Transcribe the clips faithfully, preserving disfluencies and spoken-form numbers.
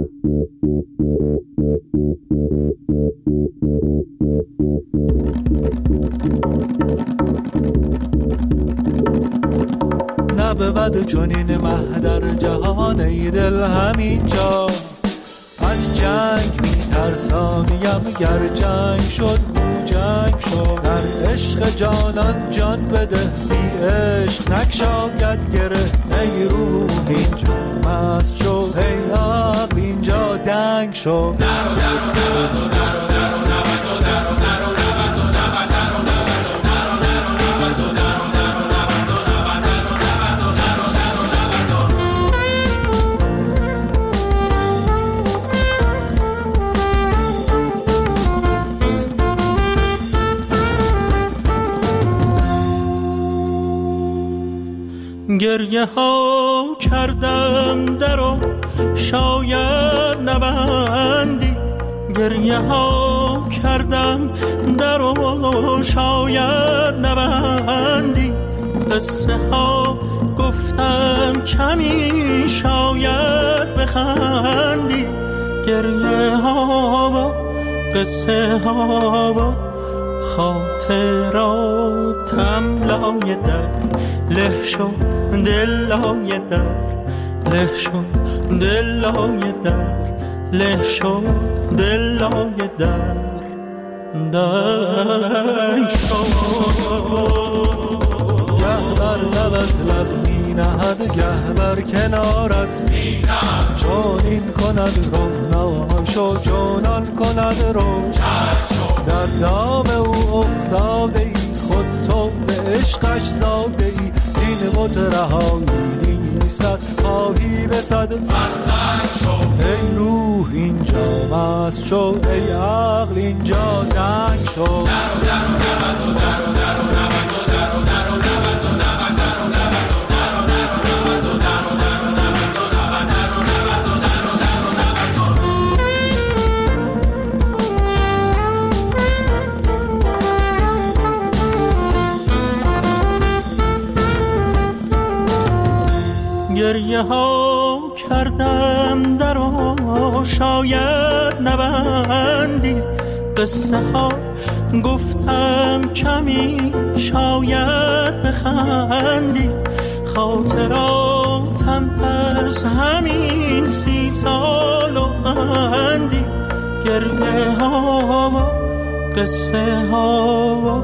نبود چنین مه در جهان ای دل همینجا، از جنگ میترسانیم گر جنگ شد او جنگ شد. در عشق جانان جان بده بی عشق نکشاید گره. ای روح اینجا مست شد ای عقل اینجا دنگ شد. درو درو درو درو درو درو درو درو گریه ها کردم درو شاید نبندی، گریه ها کردم درو شاید نبندی، قصه ها گفتم کمی شاید بخندی، گریه ها و قصه ها و خاطراتم لای در له شد، دل لای در له شد، دل لای در له شد، دل لای در دنگ شد. گه بر لبت لب می نهد گه بر کنارت می نهد، چون این کند روناشو چونان کند رو در دام او افتاده ای خود تو ز عشقش زاده ای. زین بت رهایی نیستد خواهی بصد فرسنگ شد. ای روح اینجا مست شد ای عقل اینجا دنگ شد. درو درو درو درو درو درو درو درو گریه ها کردم درو شاید نبندی، قصه ها گفتم کمی شاید بخندی، خاطراتم از همین سی سال و اندی، گریه ها و قصه ها و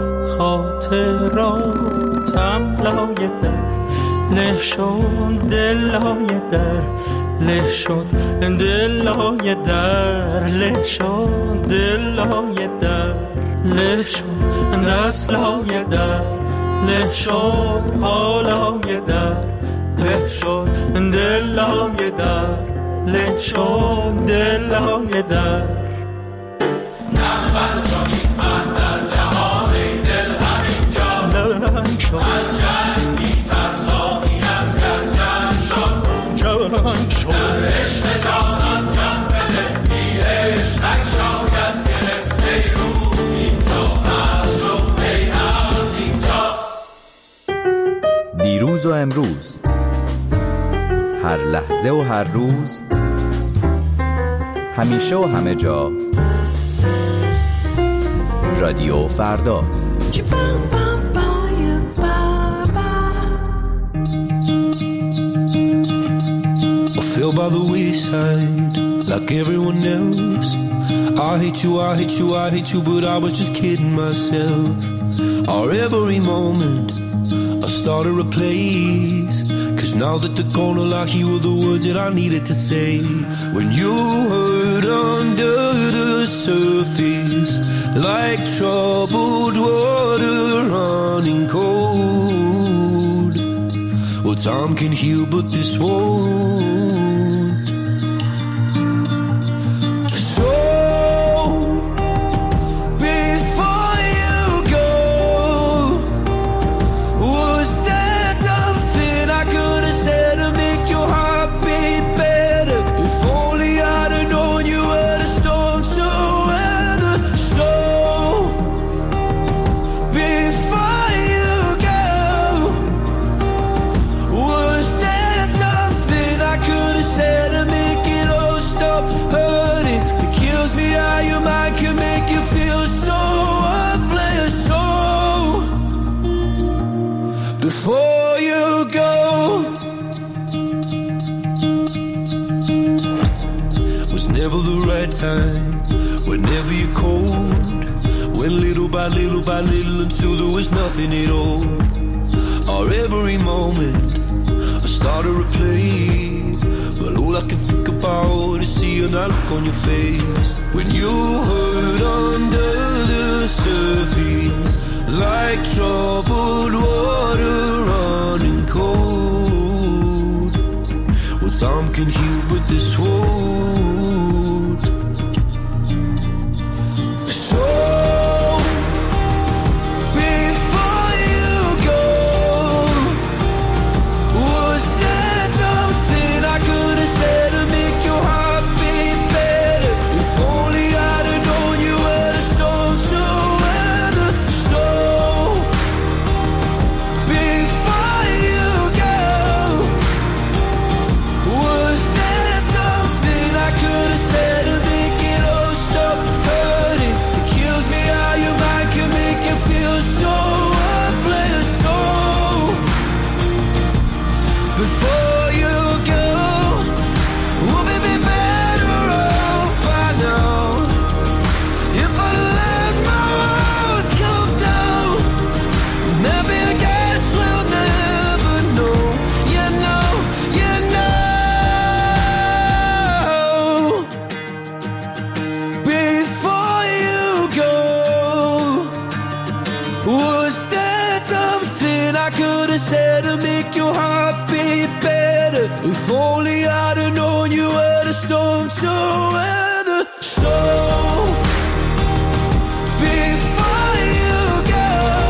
خاطراتم لای در له شد، دل لای در له شد، دل لای در له شد، دل لای در له شد، دست لای در له شد، پا لای در له شد، دل لای در له شد، دل لای در. نبود چنین مه در جهان ای دل همینجا، دنگ شد از جنگ میترسانیم گر جنگ شد او جنگ شد. در عشق جانان جان بده بی عشق نکشاید گرفت. ای روح اینجا مست شد ای عقل اینجا. دیروز و امروز، هر لحظه و هر روز، همیشه و همه جا، رادیو فردا. I feel by the wayside like everyone else. I hate you, I hate you, I hate you, but I was just kidding myself. Our every moment I started a place, cause now that they're gone, all I hear were the words that I needed to say. When you hurt under the surface, like troubled water running cold. Well, time can heal, but this won't. So before you go, was there something I could have said to make your heart beat better? If only I'd have known you were the storm to weather. So before you go, was there something I before you go. Was never the right time, whenever you're cold. Went little by little by little until there was nothing at all. Or every moment I started to play, but all I can think about is seeing that look on your face when you hurt under the surface, like troubled water running cold. Well, time can heal, but this won't. So before you go, was there something I could have said to make your heart beat better? If only I'd have known you were the storm to weather. So before you go, was there something I could have said to make it all stop hurting? It kills me how your mind can make you feel so worthless. So before you go, would we be better off by now if I let my walls come down? Maybe I guess we'll never know. You know, you know. Before you go, was there something I could have said to make your heart beat better? If only I'd have known you were the storm to weather. So before you go,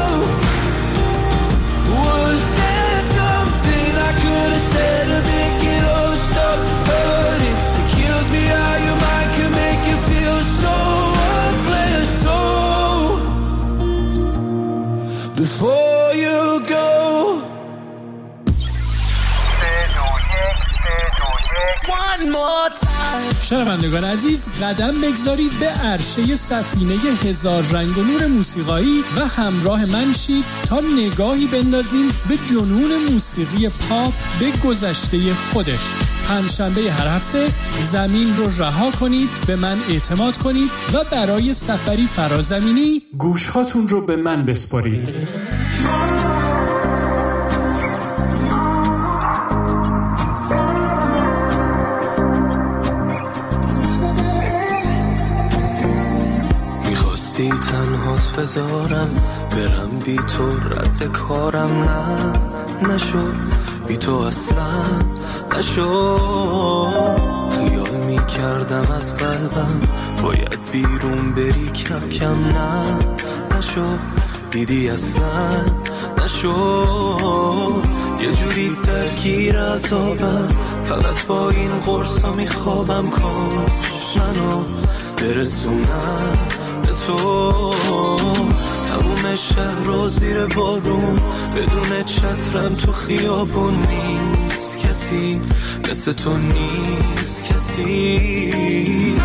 was there something I could have said to make it all stop hurting? It kills me how your mind can make you feel so worthless. So before you go. One more time. شنوندگان عزیز، قدم بگذارید به عرشه سفینه هزار رنگ و نور موسیقایی و همراه من شید تا نگاهی بندازیم به جنون موسیقی پاپ به گذشته خودش. پنجشنبه هر هفته زمین رو رها کنید، به من اعتماد کنید و برای سفری فرازمینی گوشهاتون رو به من بسپارید. میخواستی تنهات بذارم برم بی تو، رد کارم نه نشد، بی تو اصلا نشد. خیال میکردم از قلبم باید بیرون بری، کم کم نه نشد، دیدی اصلا نشد. یه جوری درگیر عذابم، فقط با این قرصا میخوابم، کاش منو برسونم به تو. تموم شهر رو زیر بارون، بدون چترم تو خیابون، نیست کسی مثل تو، نیست کسی.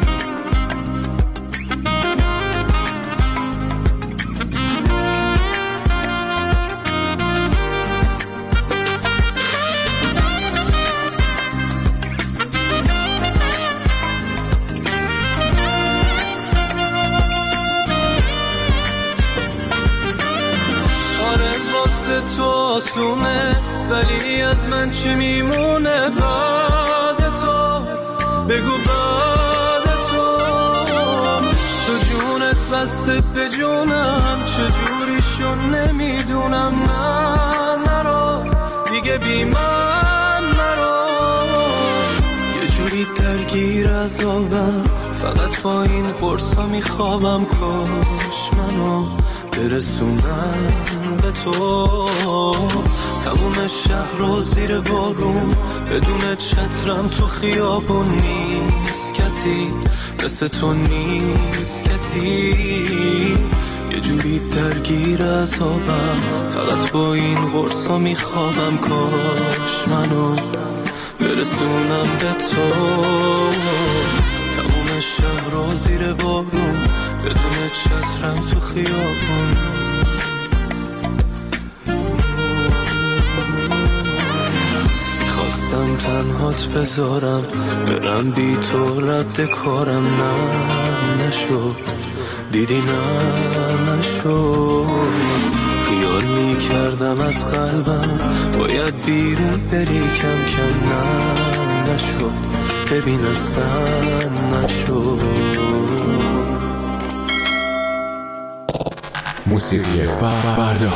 تو آسونه، ولی از من چی میمونه بعد تو؟ بگو بعد تو. تو جونت بسته به جونم، چجوری شو نمیدونم. نه نرو دیگه بی من نرو. یه جوری درگیر عذابم، فقط با این قرصا میخوابم، کاش منو برسونم به تو. تموم شهر رو زیر بارون، بدون چترم تو خیابون، نیست کسی مثل تو، نیست کسی. یه جوری درگیر عذابم، فقط با این قرصا میخوابم، کاش منو برسونم به تو. تموم شهر رو زیر بارون، بدون چترم تو خیابون. نمیخوام تنهات بذارم، برم بی تو رد کارم. نه نشد، دیدی نه نشد. خیال میکردم از قلبم باید بیرون بری کم کم. نه نشد، ببین اصلا نشد. موسیقی فردا.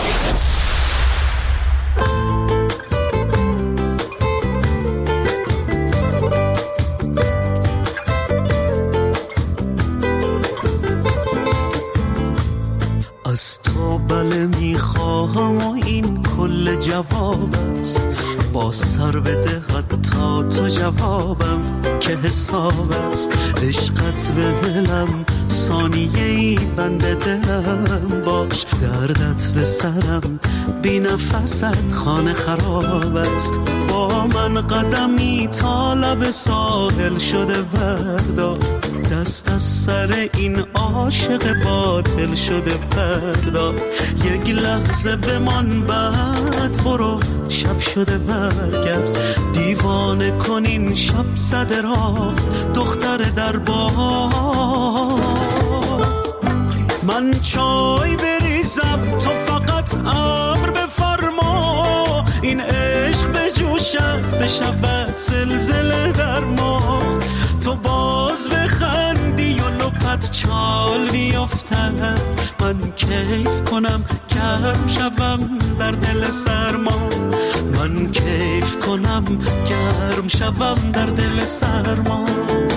از تو بله میخواهم و این کل جواب است. با سر بده حتی تو جوابم که حساب است. عشقت به دلم ثانیه ای بند دلم باش. دردت به سرم بی نفست خانه خراب است. با من قدمی تا لب ساحل شده بردار. دست از سر این عاشق باطل شده بردار. یک لحظه بمان بعد برو شب شده برگرد. دیوانه کنین شب زده را دختر در بار. من چای بریزم تو فقط امر بفرما. این عشق بجوشد بشود زلزله در ما. تو باز بخندی و لپت چال بیفتد. من کیف کنم گرم شوم در دل سرما. من کیف کنم گرم شوم در دل سرما.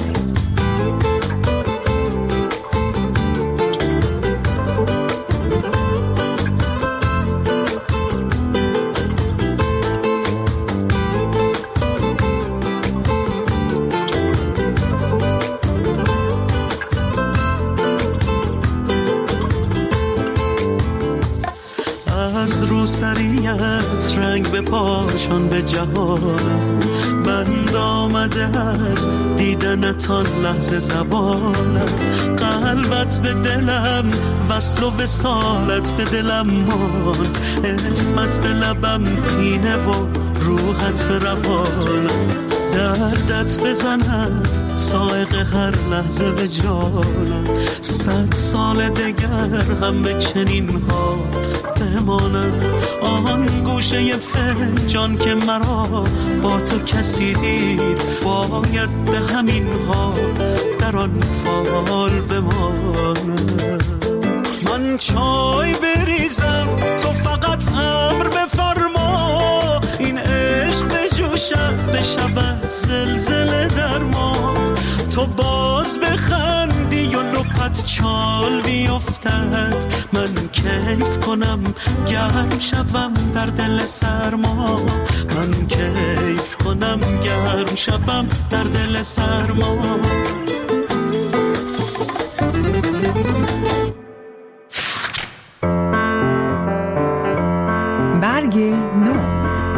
سریعت رنگ به پاشان به جهانم. بند آمده از دیدنتان لحظه زبانم. قلبت به دلم وصل و وصالت به دلم مان. اسمت به لبم پینه و روحت به روانم. دردت بزند سائق هر لحظه به جانم. صد سال دگر هم به چنین ها بمانم. آن گوشه فنجان که مرا با تو کسی دید باید به همین ها در آن فال بمانم. من چای بریزم تو فقط امر بفرما. این عشق بجوشد بشود زلزله در ما. تو باز بخندی و لپت چال بیفتد. من کیف کنم گرم شوم در دل سرما. من کیف کنم گرم شوم در دل سرما. برگ نو.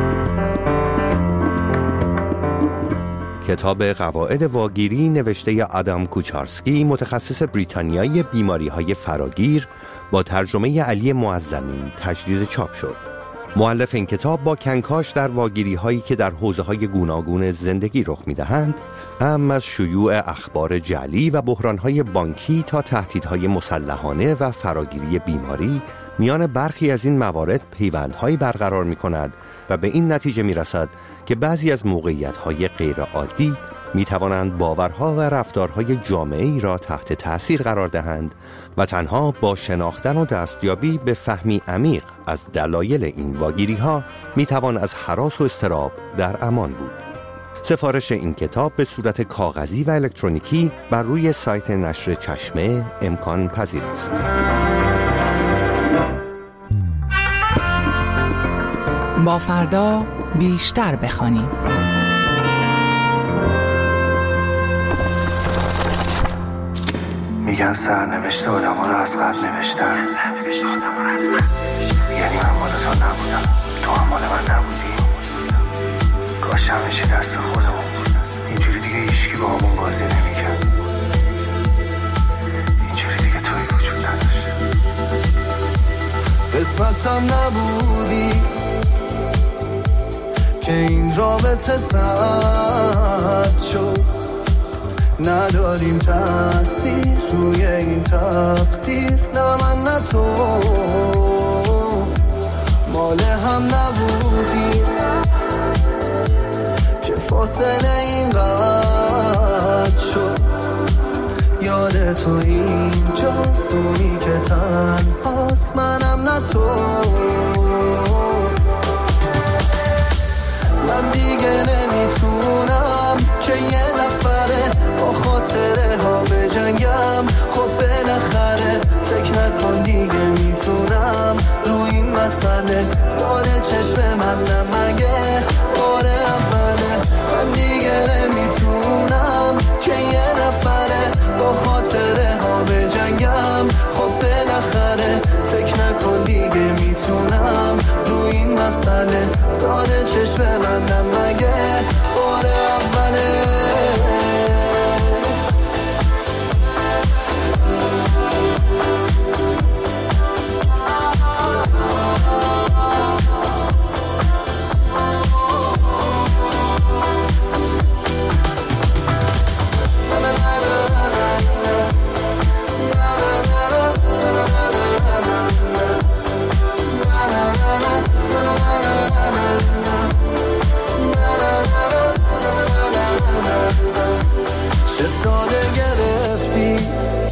کتاب قواعد واگیری نوشته آدام کوچارسکی، متخصص بریتانیایی بیماری‌های فراگیر، با ترجمه علی معظمی تجدید چاپ شد. مؤلف این کتاب با کنکاش در واگیری‌هایی که در حوزه‌های گوناگون زندگی رخ می‌دهند، اما از شیوع اخبار جعلی و بحران‌های بانکی تا تهدیدهای مسلحانه و فراگیری بیماری، میان برخی از این موارد پیوندهایی برقرار می‌کند و به این نتیجه می‌رسد که بعضی از موقعیت‌های غیرعادی می‌توانند باورها و رفتارهای جامعه‌ای را تحت تأثیر قرار دهند و تنها با شناختن و دستیابی به فهمی عمیق از دلایل این واگیری‌ها می‌توان از هراس و اضطراب در امان بود. سفارش این کتاب به صورت کاغذی و الکترونیکی بر روی سایت نشر چشمه امکان پذیر است. با فردا بیشتر بخوانیم. میگن سرنوشت آدم ها رو از قبل نوشتن. یعنی من مال تو نبودم، تو هم مال من نبودی. کاش همیشه دست خودمون بود. اینجوری دیگه هیچکی با همون بازی نمیکرد. اینجوری دیگه توی وجود نداشت. قسمتم نبودی که این رابطه سرد شد، نداریم تأثیر روی این تقدیر، نه من نه تو مال هم نبودیم که فاصله این قد شد. یاد تو اینجا سونی که تنهاست، منم نه تو. من دیگه نمیتونم که یه نفره با خاطره ها بجنگم. خب بالاخره فکر نکن دیگه میتونم رو این مسئله ساده چشم من نمگه بار اوله. من دیگه نمیتونم که یه نفره با خاطره ها بجنگم. خب بالاخره فکر نکن دیگه میتونم رو این مسئله ساده چشم من نمگه بار اوله. چه ساده گرفتی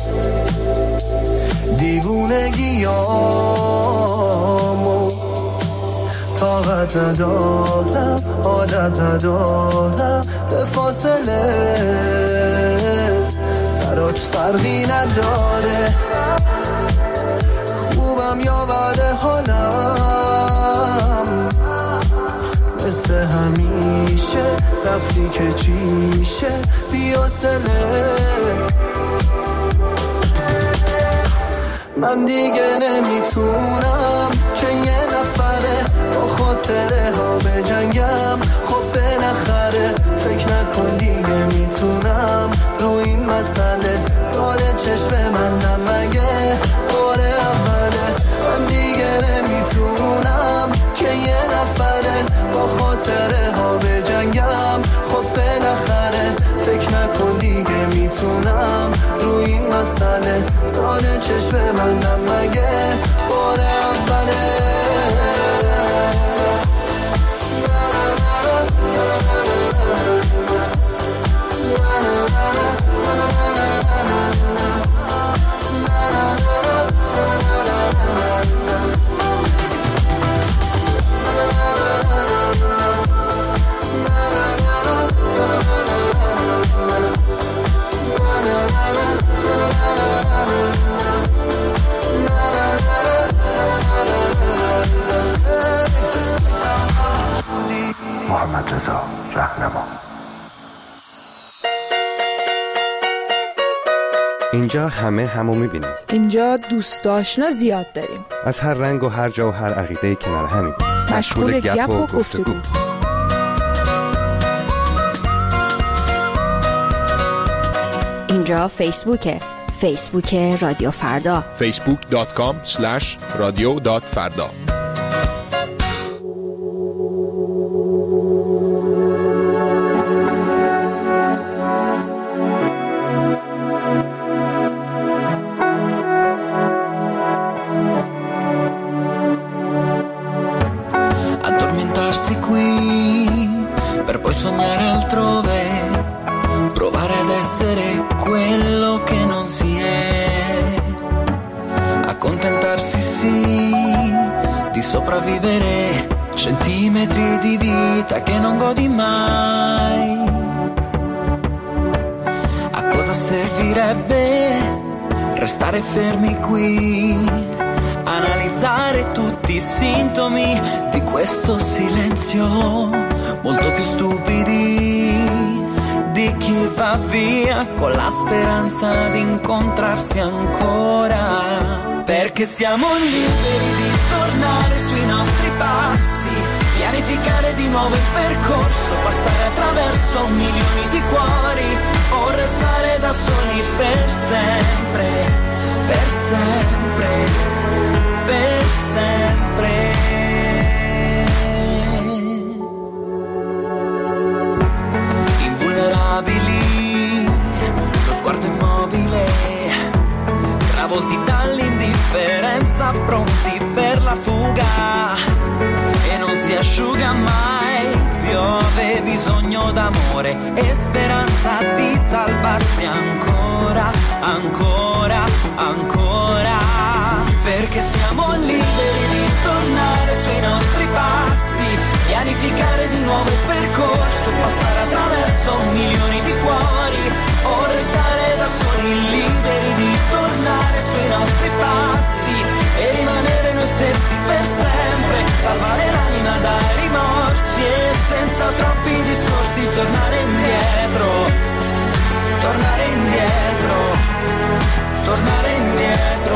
دیوونگیامو، طاقت ندارم عادت ندارم به فاصله، برات فرقی نداره خوبم یا بد حالم. مثل همیشه رفتی که چیشه بی‌حوصله. من دیگه نمیتونم که یه نفره با خاطره ها بجنگم. خب بالاخره فکر نکن دیگه میتونم رو این مسئله ساده چشم من نمگه بار اوله. من دیگه نمیتونم که یه نفره با خاطره ها بجنگم. خب بالاخره فکر نکن دیگه میتونم رو این مسئله ساده چشم من نمگه بار اوله. محمد رضا رهنما. اینجا همه همو میبینیم. اینجا دوست آشنا زیاد داریم. از هر رنگ و هر جا و هر عقیده کنار همیم. مشغول گپ و گفتگو. اینجا فیسبوکه. فیسبوک رادیو فردا. فیسبوک دات کام اسلش رادیو دات فردا. Addormentarsi qui per poi sognare altrove, provare ad essere quello che non si è, accontentarsi sì di sopravvivere centimetri di vita che non godi mai. A cosa servirebbe restare fermi qui, analizzare tutti i sintomi di questo silenzio, molto più stupidi di chi va via con la speranza di incontrarsi ancora, perché siamo liberi di tornare sui nostri passi, pianificare di nuovo il percorso, passare attraverso milioni di cuori o restare da soli per sempre, per sempre, per sempre. asciuga mai, piove bisogno d'amore e speranza di salvarsi ancora, ancora, ancora, perché siamo liberi di tornare sui nostri passi, pianificare di nuovo il percorso, passare attraverso milioni di cuori o restare da soli, liberi di tornare sui nostri passi e rimanere noi stessi per sempre, salvare l'anima dai rimorsi e senza troppi discorsi tornare indietro, tornare indietro, tornare indietro.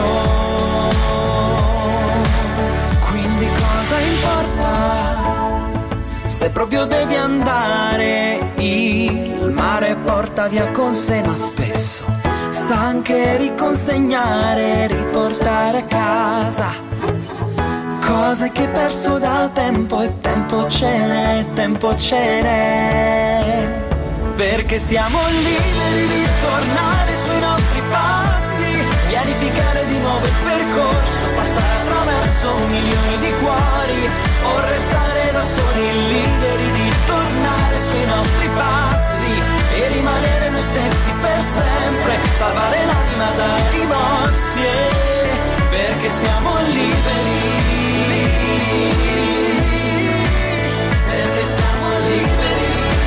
Quindi cosa importa se proprio devi andare? Il mare porta via con sé, ma spesso sa anche riconsegnare, riportare a casa cose che hai perso da tempo, e tempo ce n'è, tempo ce n'è, perché siamo liberi di tornare sui nostri passi, pianificare di nuovo il percorso, passare attraverso milioni di cuori o restare da soli, liberi di tornare sui nostri passi e rimanere noi stessi per sempre, salvare l'anima dai rimorsi, perché siamo liberi, perché siamo liberi,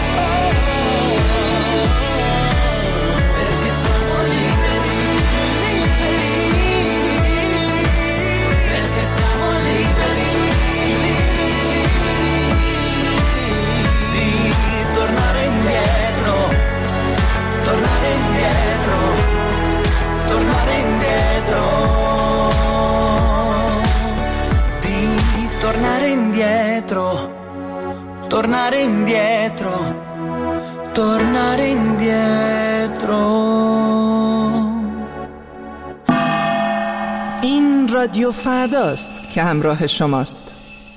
perché siamo liberi, perché siamo liberi di tornare indietro, tornare indietro, tornare indietro, di tornare indietro, tornare indietro, tornare indietro. این رادیو فرداست که همراه شماست.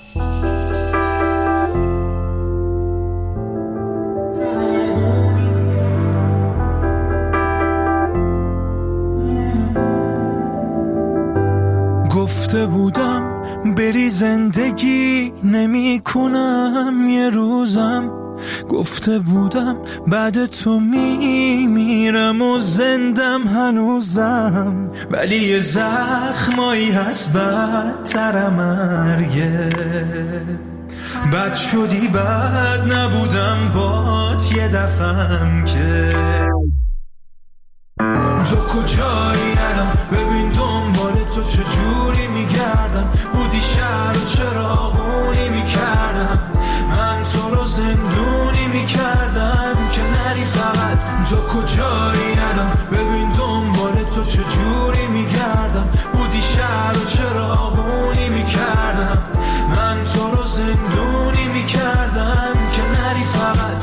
گفته بودم بری زندگی نمی کنم یه روزم، گفته بودم بعد تو می میرم و زندم هنوزم، ولی یه زخمایی هست بدتر مرگه، بد شدی بد نبودم بات یه دفعم که تو کجایی الان ببین دنبال تو چجوری میگردم، بودی شهر و چراغونی میکردم، من تو رو زندونی میکردم که نری فقط. تو کجایی الان ببین دنبال تو چجوری میگردم، بودی شهر و چراغونی میکردم، من تو رو زندونی میکردم که نری فقط.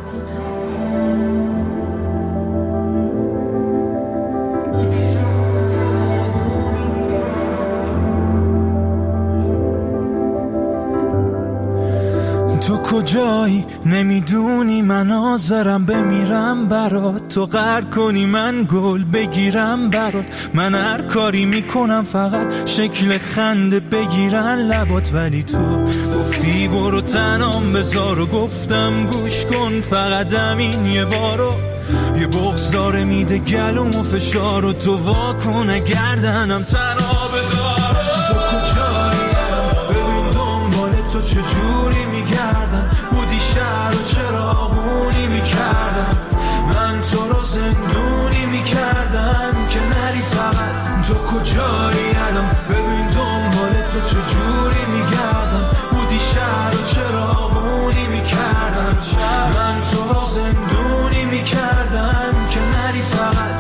تو کجایی نمیدونی من حاضرم بمیرم برات، تو غر کنی من گل بگیرم برات، من هر کاری میکنم فقط شکل خنده بگیرن لبات، ولی تو گفتی برو تنام بذار و گفتم گوش کن فقط همین یه بارو، یه بغض داره میده گلوم و فشار و تو وا کن گردنم تنها بدار. تو کجایی ببین دنبال تو چجوری میگردم، بودی شهر و چراغونی میکردم، من تو رو زندونی میکردم که نری فقط. تو کجایی الان ببین دنبال تو چجوری میگردم، بودی شهر و چراغونی میکردم، من تو رو زندونی میکردم که نری فقط.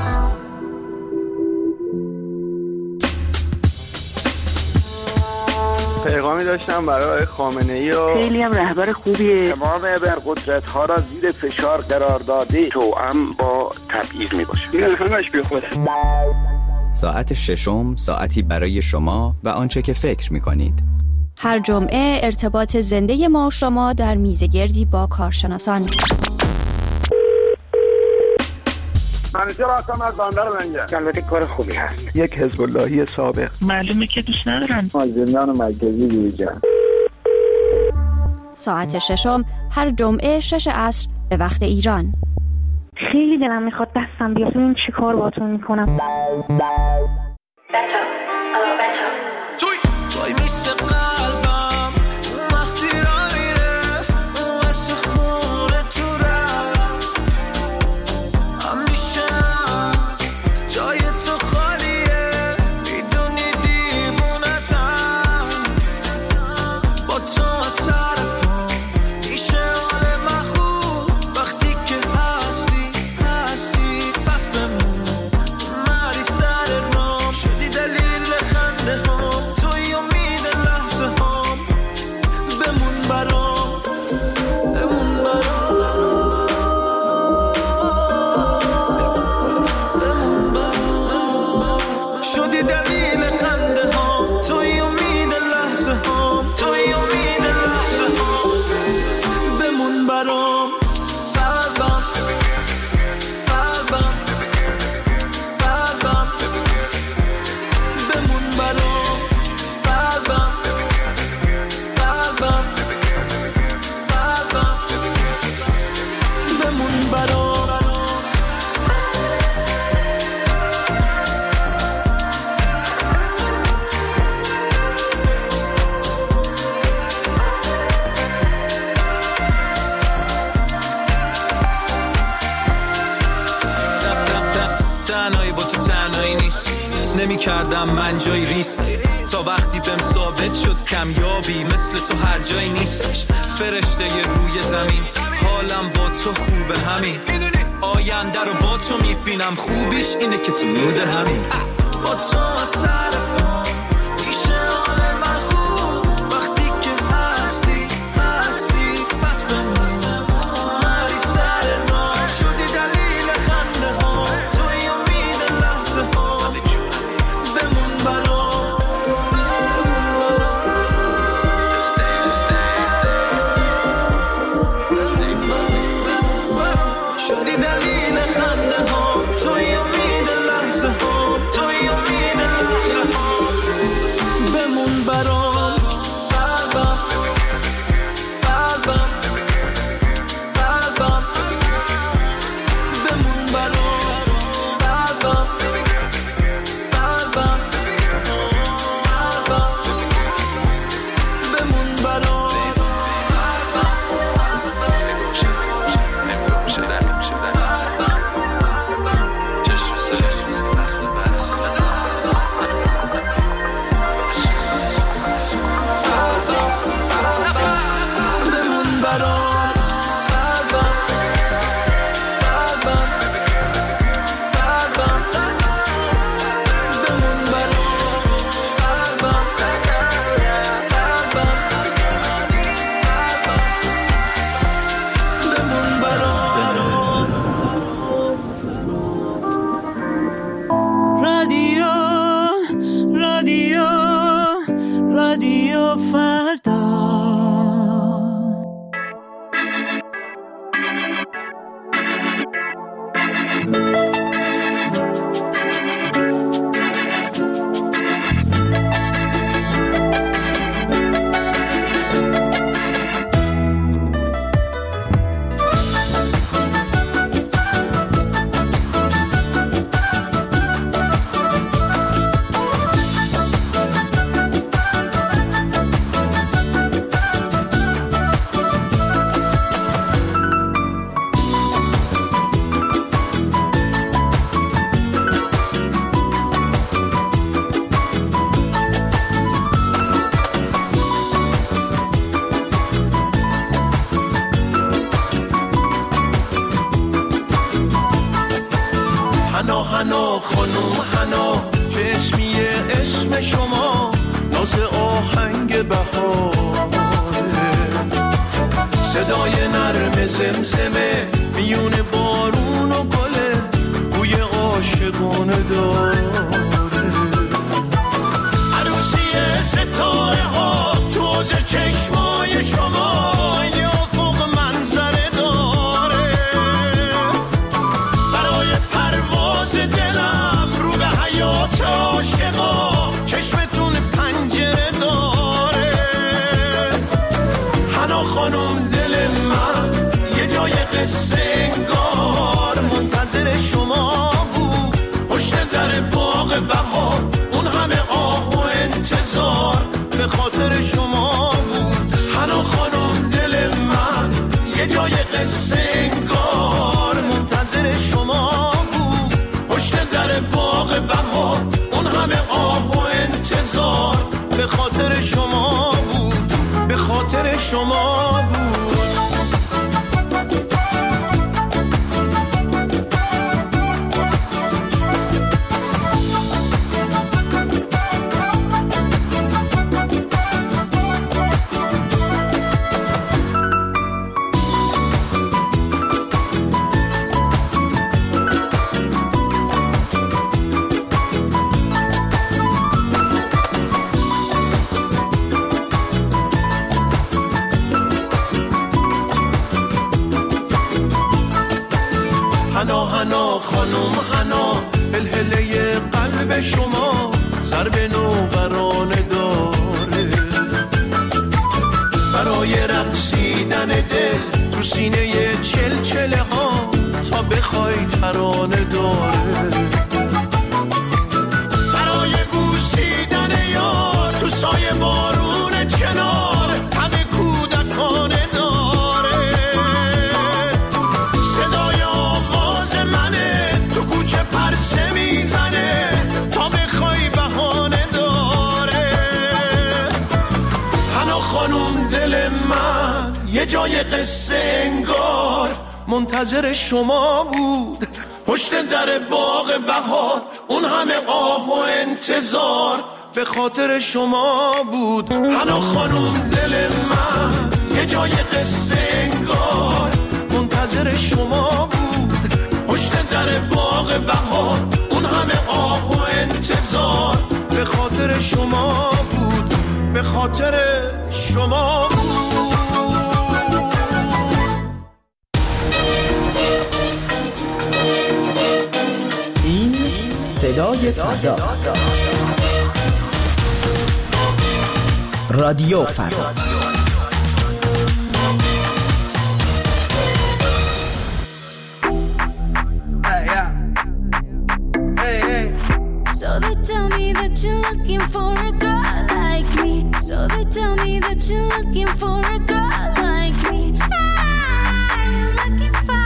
پیغامی داشتم برای خامنه‌ای و خیلی هم رهبر خوبیه، تمام ابرقدرت ها را زیر فشار قرار داده، توأم با تبعیض میباشه. این همش بی خوده. ساعت ششم ساعتی برای شما و آنچه که فکر میکنید. هر جمعه ارتباط زنده ما شما در میزگردی با کارشناسان. منیجر هستم از بندر منگه. البته کار خوبی هست. یک حزب اللهی سابق. معلومه که دوست ندارم. از زندان مرکزی بیرون. ساعت ششم هر جمعه شش عصر به وقت ایران. خیلی دلم میخواد دستم بیاد ببین چی کار باتون میکنم. بتا آه بتا توی توی میشه قلبم اون وقتی را میره اون واسه خونه تو رم همیشه جای تو خالیه میدونی دیوونتم با تو سر پا میشه حال من خوب وقتی که هستی هستی پس بمون مری سر رام شدی دلیل خنده هم توی امید لحظه هم بمون برام بمون برام بمون برام شدی دلیل خنده هم توی امید لحظه هم توی امید لحظه هم بمون برام قلبم قلبم قلبم بمون برام قلبم قلبم قلبم بمون برام تنهایی با تو تنهایی نیست نمی کردم من جای ریسک تا وقتی بهم ثابت شد کمیابی مثل تو هر جایی نیست فرشته روی زمین حالم با تو خوبه همین آینده رو با تو میبینم خوبیش اینه که تو مود همین با تو سر پا میشه حال من خوب وقتی که هستی هستی پس بمون مری سر راه شدی دلیل خنده ها توی امید لحظه ها بمون برام شدی دلیل خنده ها توی امید لحظه ها توی امید لحظه ها بمون برام قلبم قلبم قلبم بمون برام قلبم قلبم قلبم بمون برام بمون برام قلبم قلبم قلبم بمون برام قلبم قلبم بمون برام رادیو رادیو رادیو فردا حنا حنا خانم حنا چشمیه اسم شما ناز آهنگ بهاره صدای نرم زمزمه میون بارون و گله بوی عاشقانه داره عروسی ستاره ها توز چشمای شما یا فوق منظره داره برای پرواز دلم رو به حیات عاشقا چشمتون پنجره داره حنا خانم یه جای قصه انگار منتظر شما بود، پشت در باغ بهار اون همه آه و انتظار به خاطر شما بود، به خاطر شما بود. هنا هنا خانم هنا، هلهله قلب شما ضرب نوبرانه داره، برای رقصیدن دل تو سینه چلچله ها تا بخوای ترانه داره، برای بوسیدن یار تو سایه بارون چنار همه کودکانه داره، صدای آواز منه تو کوچه پرسه میزنه تا بخوای بهانه داره. هنا خانم دل من یه جای قصه انگار منتظر شما بود، پشت در باغ بهار اون همه آه و انتظار به خاطر شما بود. هنا خانم دل من یه جای قصه انگار منتظر شما بود، پشت در باغ بهار اون همه آه و انتظار به خاطر شما بود، به خاطر شما بود. صدای فردا، رادیو فردا. So they tell me that you're looking for a girl like me. So they tell me that you're looking for a girl like me. I'm looking for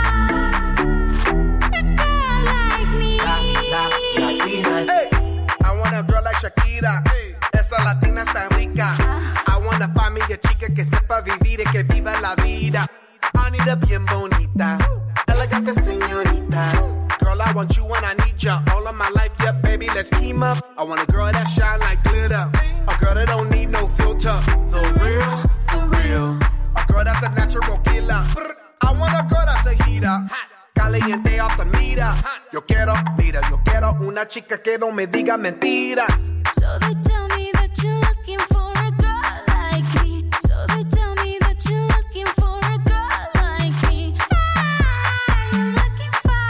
a girl like me. La, la, Latinas. Hey, I want a girl like Shakira. Hey, esa latina está rica. I wanna find me a chica que sepa vivir y que viva la vida. Anita bien bonita, elegante señorita. Girl, I want you and I need ya all of my life, yeah, baby, let's team up. I want a girl that shine like glitter, a girl that don't need no filter, the real, for real, a girl that's a natural killer. I want a girl that's a heater, caliente off the meter. Yo quiero, mira, yo quiero una chica que no me diga mentiras. So they tell me that you're looking for a girl like me. So they tell me that you're looking for a girl like me. I'm looking for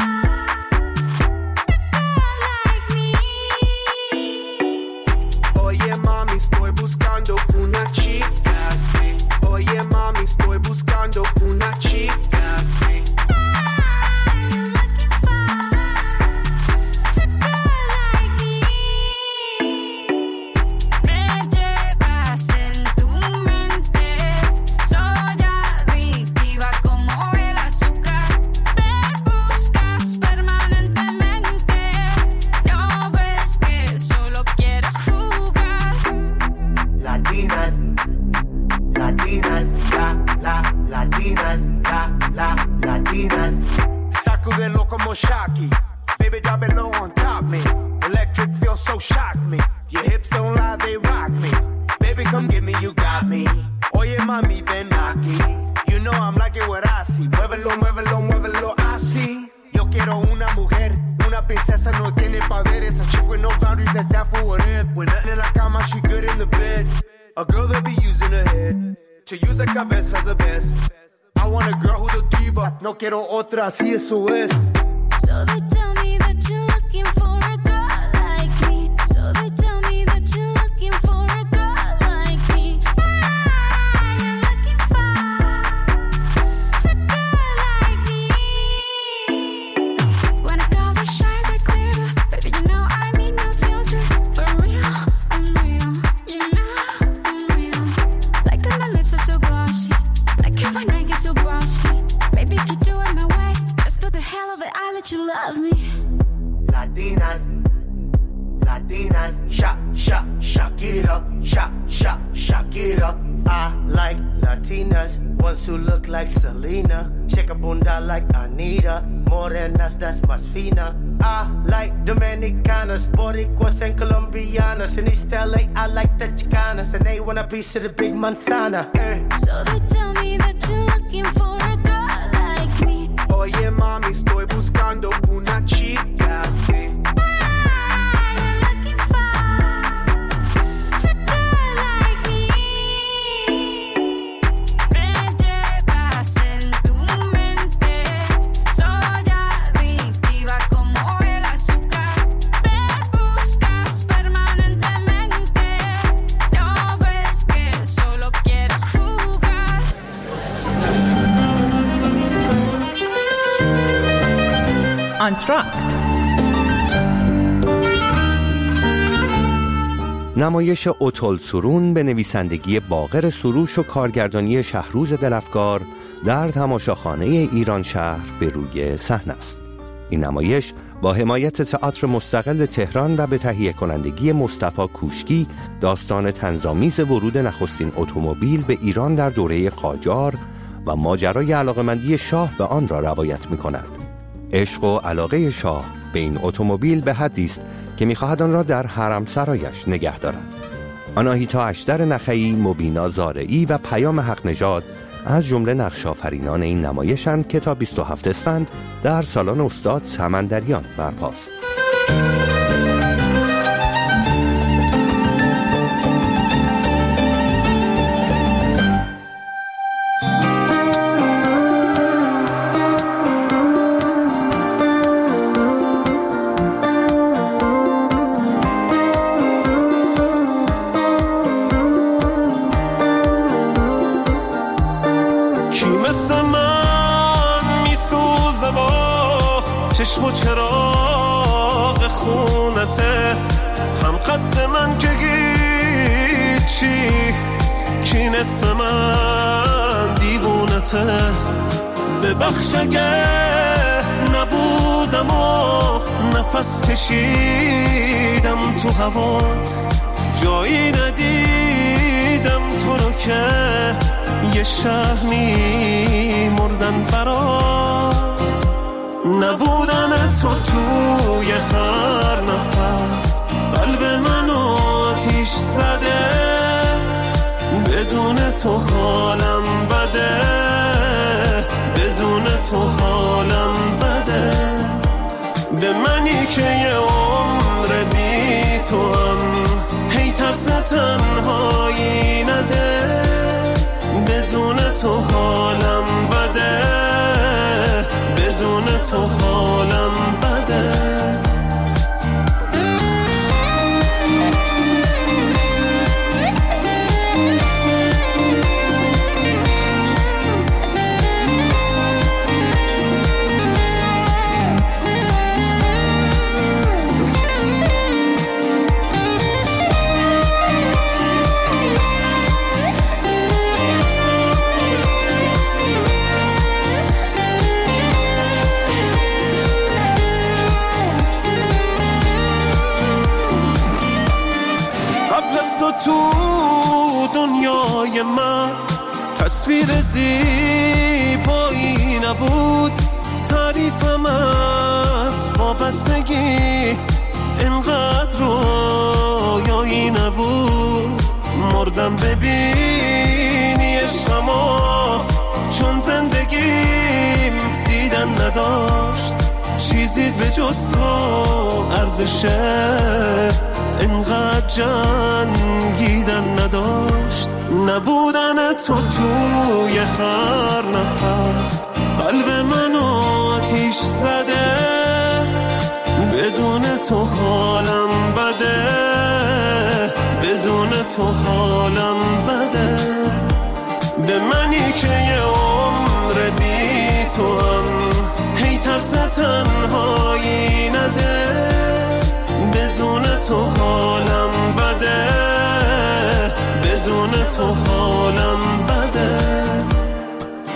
Oye mami, estoy buscando una chica, sí. Oye mami, estoy buscando una chica, sí. Sacudelo como Shocky, baby drop it low on top me. Electric feel so shock me. Your hips don't lie, they rock me. Baby come get me, you got me. Oye mami ven aquí. You know I'm liking what I see. Muévelo, muévelo, muévelo así. Yo quiero una mujer, una princesa no tiene poderes. A chick with no boundaries, that's that for what it is. When nothing in la cama, she good in the bed. A girl that be using her head to use the cabeza the best. I want a girl who's a diva, no quiero otra, así eso es. So they tell me that you're looking for a girl like me. So they tell me that you're looking for a girl like me. I'm looking for a girl like me. When a girl that shines like glitter, baby, you know I need no filter. For real, I'm real, you know I'm real. Like how my lips are so glossy, like how when I get so bossy. Baby, if you do it my way, just for the hell of it, I'll let you love me. Latinas, Latinas, shak, shak, Shakira, shak, shak, Shakira. I like Latinas, ones who look like Selena, shake a bunda like Anita, morenas, that's más fina. I like Dominicanas, Boricuas and Colombianas. In East L A, I like the Chicanas, and they want a piece of the big manzana. Eh. So they tell me that you're looking for a girl like me. Oye mami, estoy buscando una chica así. آنتراکت نمایش اتول سرون به نویسندگی باقر سروش و کارگردانی شهروز دلفگار در تماشاخانه ایران شهر به روی صحنه است. این نمایش با حمایت تئاتر مستقل تهران و به تهیه کنندگی مصطفی کوشکی داستان طنزآمیز ورود نخستین اتومبیل به ایران در دوره قاجار و ماجرای علاقمندی شاه به آن را روایت می‌کند. عشق و علاقه شاه به این اتومبیل به حدی است که می‌خواهد آن را در حرم سرایش نگه دارد. آناهیتا اشتر نخعی، مبینا زارعی و پیام حق نژاد از جمله نقش آفرینان این نمایشند که تا بیست و هفتم اسفند در سالن استاد سمندریان برپاست. چشم و چراغ خونته هم قد من که هیچی کی نصف من دیوونته ببخش اگه نبودم و نفس کشیدم تو هوات جایی ندیدم تو رو که یه شهر می مردن برات نبودن تو توی هر نفس قلب منو آتیش زده بدون تو حالم بده بدون تو حالم بده به منی که یه عمر بی تو هم هی ترس تنهایی نده بدون تو حالم بده بدون تو حالم بده تو دنیای من تصویر زیبایی نبود تعریفم از وابستگی اینقدر رویایی نبود مردم ببینی عشقمو چون زندگیم دیدن نداشت چیزی به جز تو ارزشه اینقدر جنگیدن نداشت نبودن تو توی هر نفس قلب منو آتیش زده بدون تو حالم بده بدون تو حالم بده به منی که یه عمر بی تو هم هی ترس تنهایی نده بدون تو حالم بده بدون تو حالم بده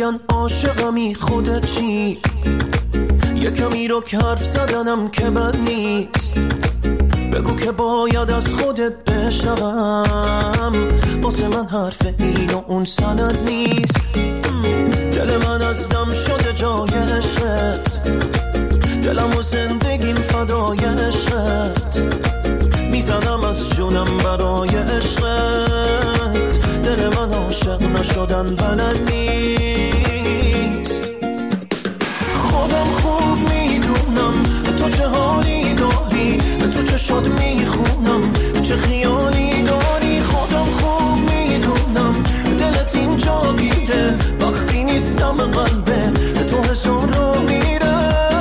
میگن عاشقمی خودت چی؟ یه کمی رو که حرف زدنم که بد نیست، بگو که باید از خودت بشنوم، واسه من حرف این و اون سند نیست. دل من از دم شده جای عشقت، دلم و زندگیم فدای عشقت، میزنم از جونم برای عشقت، دل من عاشق نشدن بلد نیست. خودم خوب میدونم تو چه حالی داری، تو چه شاد میخونم چه خیالی داری. خودم خوب میدونم دلت اینجا گیره، وقتی نیستم قلبه تو هزار رو میره.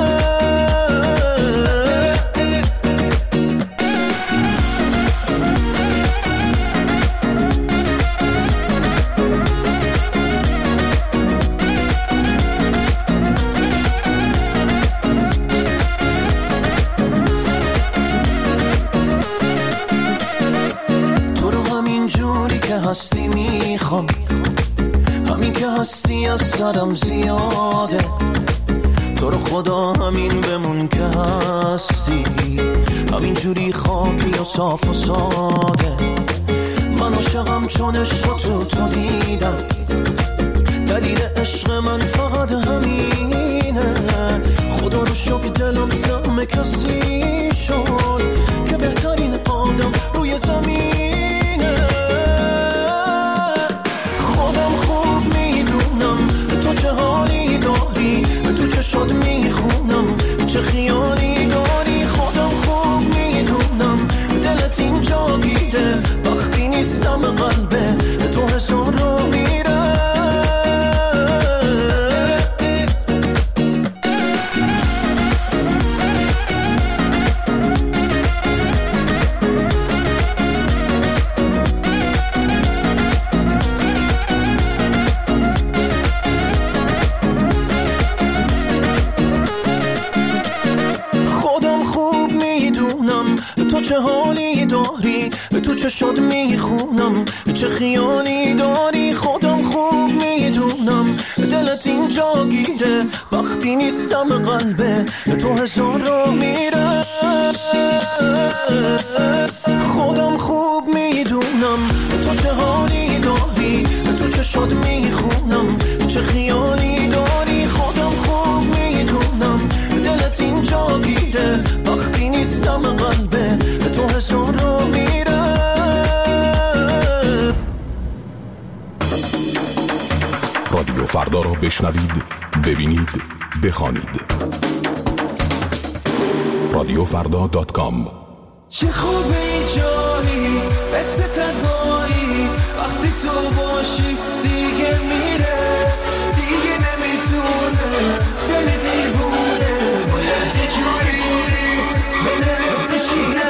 هستی میخوام، همین که هستی از سرم زیاده، تو رو خدا همین بمون که هستی، همین جوری خاکی و صاف و ساده. من عاشقم چون عشق تو تو دیدم، دلیل عشق من فقط همینه. خدا رو شکر دلم زم کسی شد که بهترین آدم روی زمینه. تو چه حالی داری، تو چه شاد میخونم چه خیالی داری. خودم خوب میدونم دلت اینجا گیره، وقتی نیستم قلبه تو هزار رو میره. تو چه حالی داری، تو چه شاد میخونم چه خیالی داری. خودم خوب میدونم دلت اینجا گیره، وقتی نیستم قلبه تو هزار رو میره. خودم خوب میدونم تو چه حالی داری، تو چه شاد میخونم چه خیالی داری. خودم خوب میدونم دلت اینجا گیره، وقتی نیستم قلبه تو هزار رو میره. رادیو فردا رو بشنوید، ببینید، بخوانید. رادیو فردا دات کام. چه خوبه این جایی، حس تنهایی، وقتی تو باشی دیگه میره، دیگه نمیتونه دل دیوونه، باید یه جوری بله بشینه.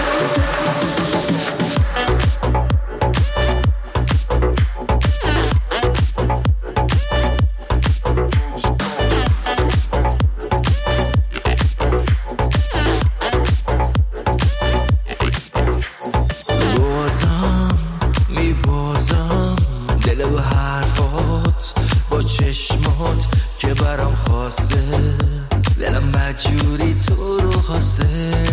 چشمات که برام خواسته، دلم مجبوری تو رو خواسته.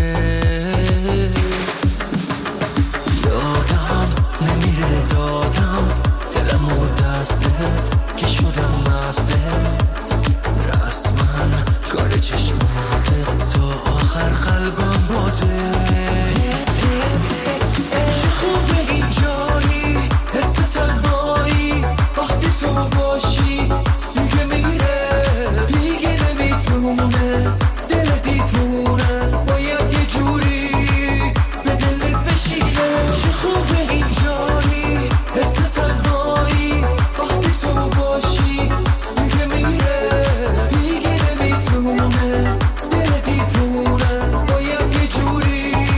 یادم نمیره دادم دلم و دستت که شدم مستت، رسما کار چشماته تا آخر قلبم باته. چه خوبه این جایی، حس تنهایی، وقتی تو باشی دیگه میره، دیگه نمیتونه دل دیوونه، باید یه جوری به دلت بشینه. چه خوبه این جایی، حس تنهایی، وقتی تو باشی دیگه میره، دیگه نمیتونه دل دیوونه، باید یه جوری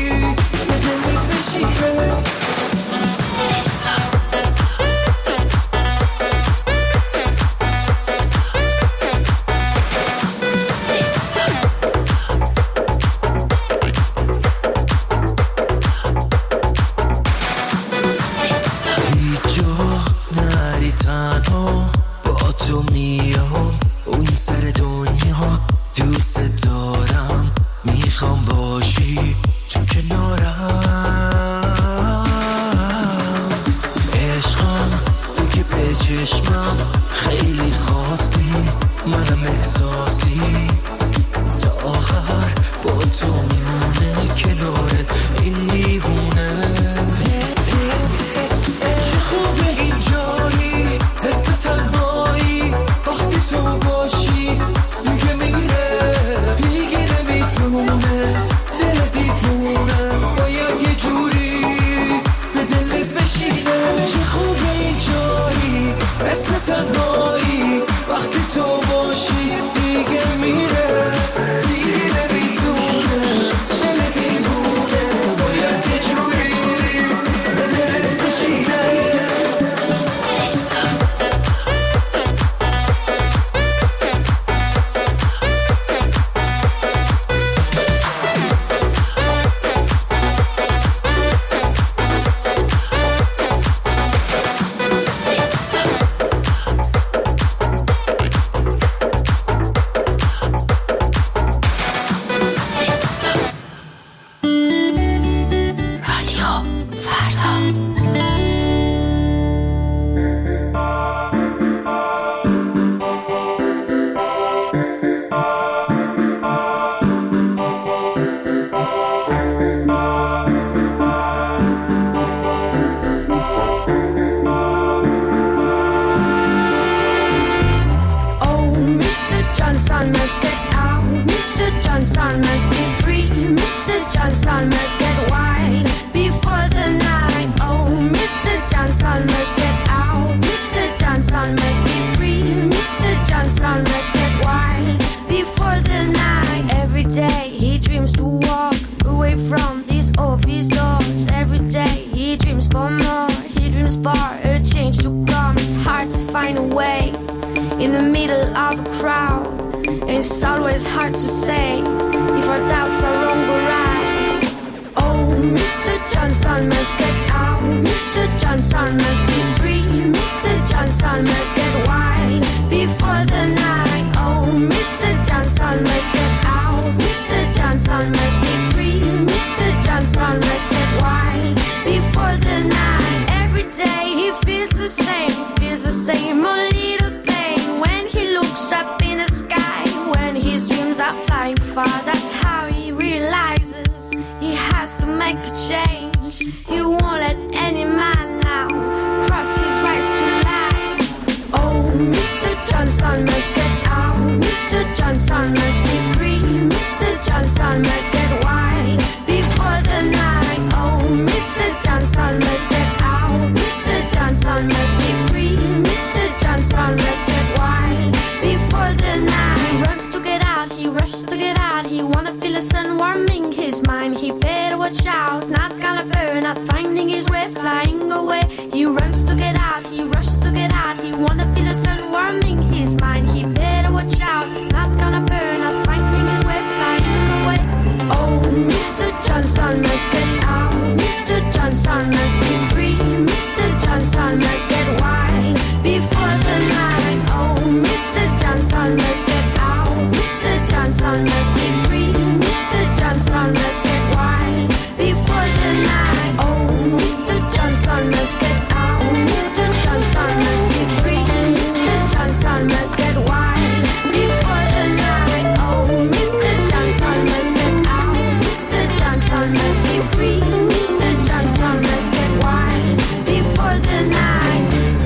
It's always hard to say if our doubts are wrong or right. Oh, Mister Johnson must get out. Mister Johnson must be free. Mister Johnson must get wide before the night. Oh, Mister Johnson must get out. Mister Johnson must be free. Mister Johnson must get wide before the night. Every day he feels the same, feels the same, a little pain when he looks up in the sky. When his dreams are flying far, that's how he realizes he has to make a change. He won't let any man now cross his rights to life. Oh, Mister Johnson must get out. Mister Johnson must be free. Mister Johnson must get wide before the night. Oh, Mister Johnson must get out. Mister Johnson must be free. Mister Johnson must get wide before the night. He runs to get out. He rushes to get out. He wanna feel the sun warming his mind. He better watch out. Not gonna burn. Not finding his way, flying away. He runs to get out. He rushes to get out. He wanna feel the sun warming his mind. He better watch out. Not gonna burn. Not finding his way, flying away. Oh, Mister Johnson must get out. Mister Johnson must be free. Mister Johnson must get wide before the night. Oh, Mister Johnson must get out. Mister Johnson must be free. Mister Johnson must get wide before the night. Oh, Mister Johnson must get out. Mister Johnson must be free. Mister Johnson must get wide before the night. Oh, Mister Johnson must get out. Mister Johnson must be free. Mister Johnson must get wide before the night.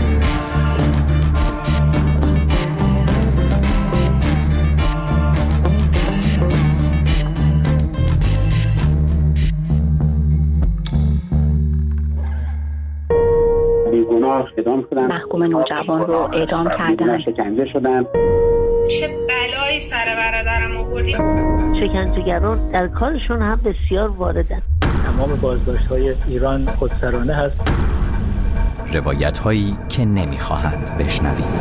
محکوم نوجوان رو اعدام کردن. شکنجه شدن. چه بلایی سر برادرم آوردی؟ شکنجهگران در کارشون هم بسیار واردن. تمام بازداشت‌های ایران خودسرانه هست. روایت هایی که نمیخواهند بشنوید. من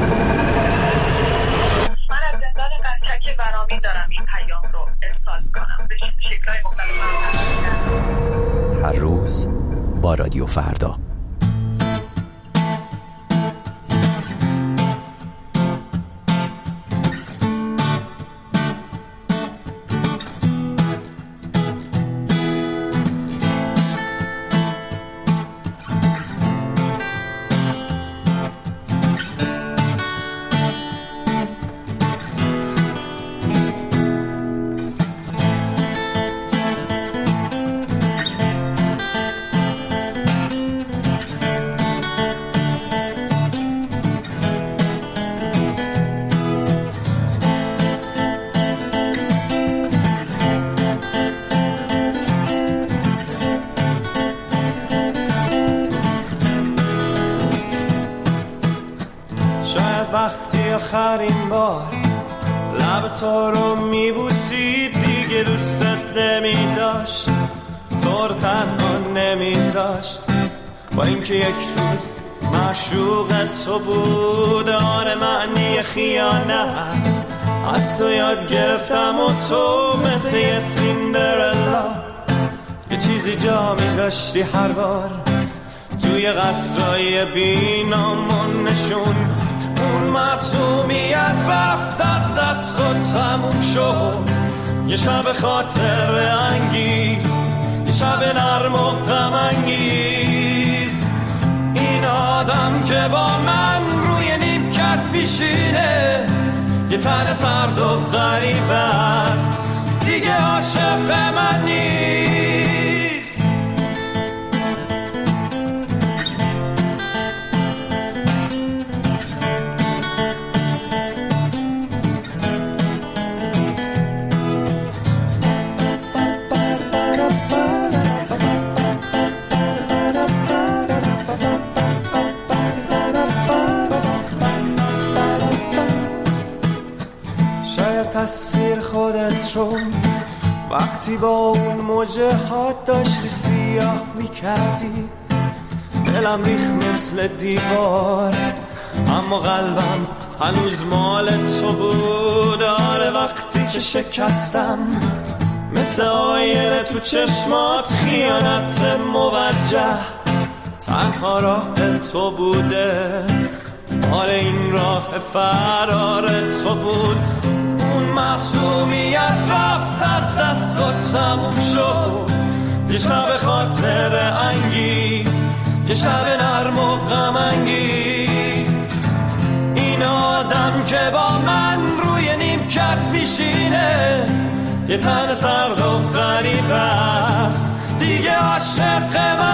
از زندان قنچک برامی دارم این پیام رو ارسال کنم به شکل‌های مختلف. هر روز با رادیو فردا. وقتی آخرین بار لب تو رو میبوسید دیگه دوستت نمیداشت، تو رو تنها نمیذاشت، با اینکه یک روز معشوق تو بود. آره معنی خیانت از تو یاد گرفتم و تو مثل یه سیندرلا یه چیزی جا میذاشتی هر بار توی قصرهای بینامون نشون. اون معصومیت رفت از دست و تموم شد. یه شب خاطر انگیز، یه شب نرم و غم انگیز. این آدم که با من روی نیمکت پیشینه یه تن سرد و غریب است، دیگه عاشق من نیست. تصویر خودت رو وقتی با اون موجهات داشتی سیاه میکردی، دلم ریخ مثل دیوار، اما قلبم هنوز مال تو بود. آره وقتی که شکستم مثل آینه تو چشمات خیانت موجه، تنها راه تو بوده، مال این راه فرار تو بود. اون معصومیت رفت از دست و تموم شد. یه شب خاطر انگیز، یه شب نرم و غم انگیز. این آدم که با من روی نیمکت میشینه، یه تن سرد و غریب است دیگه عاشق من